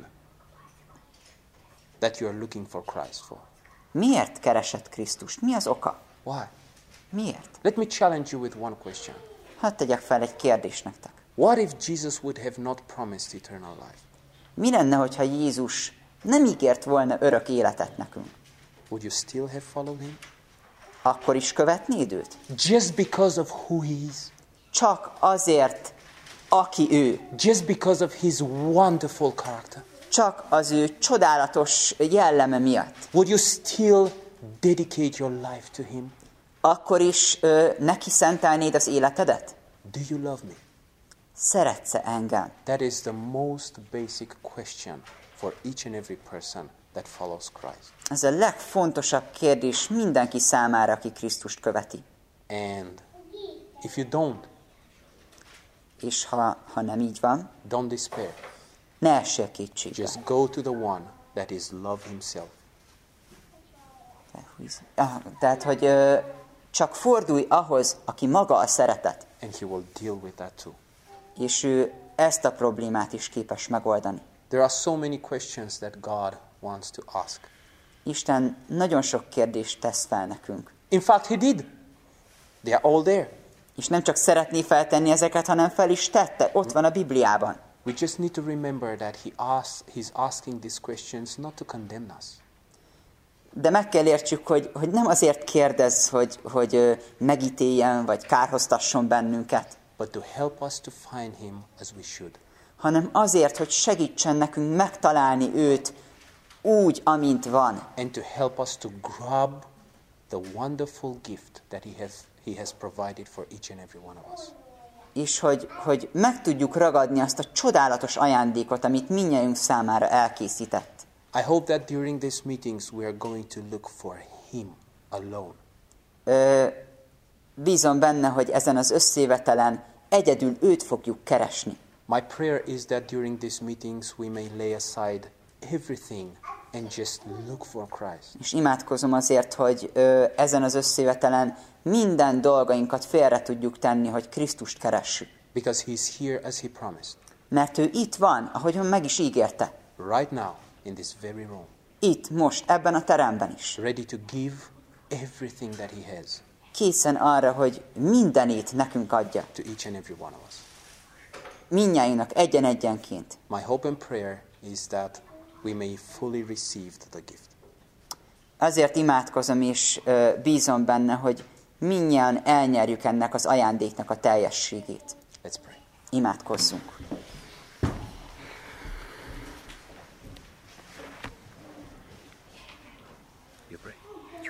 that you are looking for Christ for?
Miért keresed Krisztust? Mi az oka?
Why?
Miért?
Let me challenge you with one question.
Hadd tegyek fel egy kérdést nektek.
What if Jesus would have not promised eternal life?
Mi lenne, hogyha Jézus nem ígért volna örök életet nekünk?
Would you still have followed him?
Akkor is követnéd őt?
Just because of who he is?
Csak azért, aki ő.
Just because of his wonderful character?
Csak az ő csodálatos jelleme miatt.
Would you still dedicate your life to him?
Akkor is neki szentelnéd az életedet?
Do you love me?
Szeretsz-e engem?
That is the most basic question for each and every person that follows Christ.
Ez a legfontosabb kérdés mindenki számára, aki Krisztust követi.
And if you don't,
És ha nem így van,
don't despair.
ne essél kétségbe.
Just go to the one that is love himself.
Tehát, hogy csak fordulj ahhoz, aki maga a szeretet.
And he will deal with that too.
És ő ezt a problémát is képes megoldani.
There are so many questions that God wants to ask.
Isten nagyon sok kérdést tesz fel nekünk.
In fact, he did. They are all there.
És nem csak szeretné feltenni ezeket, hanem fel is tette. Ott van a Bibliában.
We just need to remember that he's asking these questions not to condemn us.
De meg kell értsük, hogy nem azért kérdez, hogy megítéljen, vagy kárhoztasson bennünket,
But to help us to find him as we should.
hanem azért, hogy segítsen nekünk megtalálni őt úgy, amint van.
And to help us to grab the wonderful gift that he has provided for each and every one of us.
És hogy meg tudjuk ragadni azt a csodálatos ajándékot, amit mindnyájunk számára elkészített.
I hope that during these meetings we are going to look for him alone.
Bízom benne, hogy ezen az összejövetelen egyedül őt fogjuk keresni.
My prayer is that during these meetings we may lay aside everything and just look for Christ.
És imádkozom azért, hogy ezen az összejövetelen minden dolgainkat félre tudjuk tenni, hogy Krisztust keressük.
Because he's here as he promised.
Mert ő itt van, ahogyan meg is ígérte.
Right now, in this very room.
Itt, most, ebben a teremben is.
Ready to give everything that he has.
Készen arra, hogy mindenét nekünk adja.
To each and every one of us.
Mindnyájunknak egyen-egyenként.
My hope and prayer is that we may fully receive the gift.
Azért imádkozom és bízom benne, hogy mindnyájan elnyerjük ennek az ajándéknak a teljességét.
Let's pray.
Imádkozzunk.
You pray.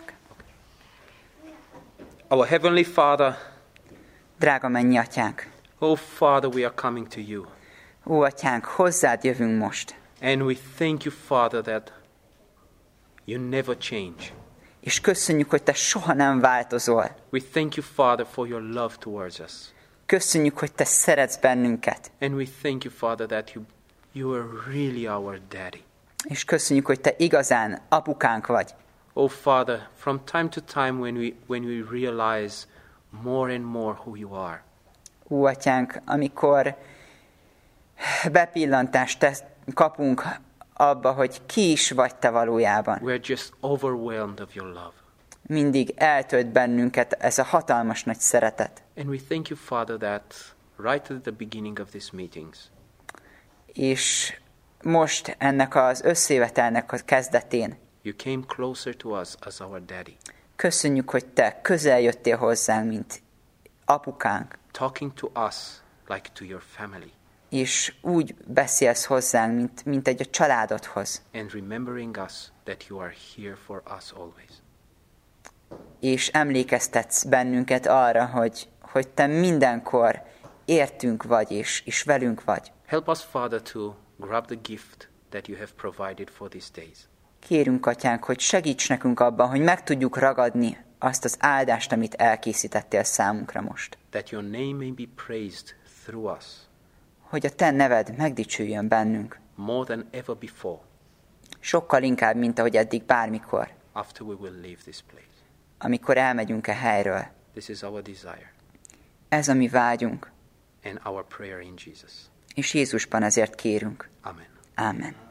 Our Heavenly Father,
Drága mennyi atyánk,
oh Father, we are coming to you.
ó atyánk, hozzád jövünk most.
And we thank you, Father, that you never change.
És köszönjük, hogy te soha nem változol.
We thank you, Father, for your love towards us.
Köszönjük, hogy te szeretsz bennünket.
And we thank you, Father, that you are really our daddy.
És köszönjük, hogy te igazán apukánk vagy.
Oh Father, from time to time when we realize more and more who you are.
Ó atyánk, amikor bepillantást kapunk abba, hogy ki is vagy te valójában.
We're just overwhelmed of your love.
Mindig eltölt bennünket ez a hatalmas nagy szeretet.
And we thank you, Father, that right at the beginning of these meetings,
És most ennek az összejövetelnek a kezdetén
you came closer to us as our daddy,
köszönjük, hogy te közel jöttél hozzánk, mint apukánk,
talking to us like to your family,
és úgy beszélsz hozzánk, mint egy a családodhoz,
and remembering us that you are here for us always.
és emlékeztetsz bennünket arra, hogy te mindenkor értünk vagy, és velünk vagy.
Help us, Father, to grab the gift that you have provided for these days.
Kérünk, Atyánk, hogy segíts nekünk abban, hogy meg tudjuk ragadni azt az áldást, amit elkészítettél számunkra most.
That your name may be praised through us
Hogy a te neved megdicsüljön bennünk,
more than ever before
sokkal inkább, mint ahogy eddig bármikor,
after we will leave this place.
amikor elmegyünk a helyről.
This is our desire
Ez a mi vágyunk,
and our prayer in Jesus.
és Jézusban ezért kérünk.
Amen.
Ámen.